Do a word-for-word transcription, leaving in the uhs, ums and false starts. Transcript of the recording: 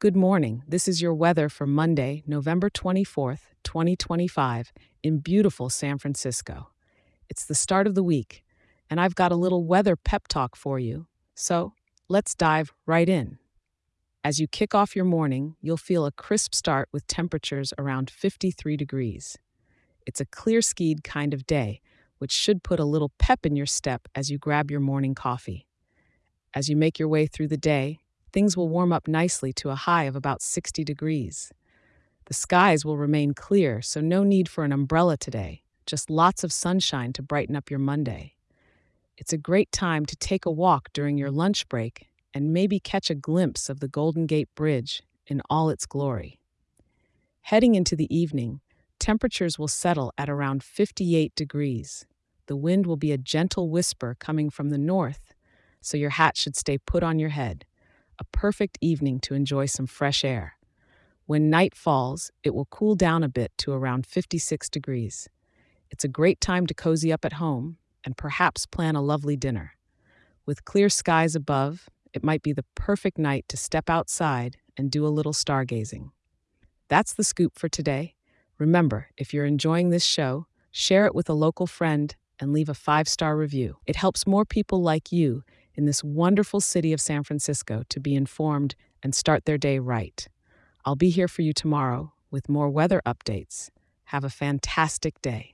Good morning. This is your weather for Monday, November twenty-fourth, twenty twenty-five, in beautiful San Francisco. It's the start of the week, and I've got a little weather pep talk for you. So let's dive right in. As you kick off your morning, you'll feel a crisp start with temperatures around fifty-three degrees. It's a clear skied kind of day, which should put a little pep in your step as you grab your morning coffee. As you make your way through the day, things will warm up nicely to a high of about sixty degrees. The skies will remain clear, so no need for an umbrella today, just lots of sunshine to brighten up your Monday. It's a great time to take a walk during your lunch break and maybe catch a glimpse of the Golden Gate Bridge in all its glory. Heading into the evening, temperatures will settle at around fifty-eight degrees. The wind will be a gentle whisper coming from the north, so your hat should stay put on your head. A perfect evening to enjoy some fresh air. When night falls, it will cool down a bit to around fifty-six degrees. It's a great time to cozy up at home and perhaps plan a lovely dinner. With clear skies above, it might be the perfect night to step outside and do a little stargazing. That's the scoop for today. Remember, if you're enjoying this show, share it with a local friend and leave a five-star review. It helps more people like you in this wonderful city of San Francisco to be informed and start their day right. I'll be here for you tomorrow with more weather updates. Have a fantastic day.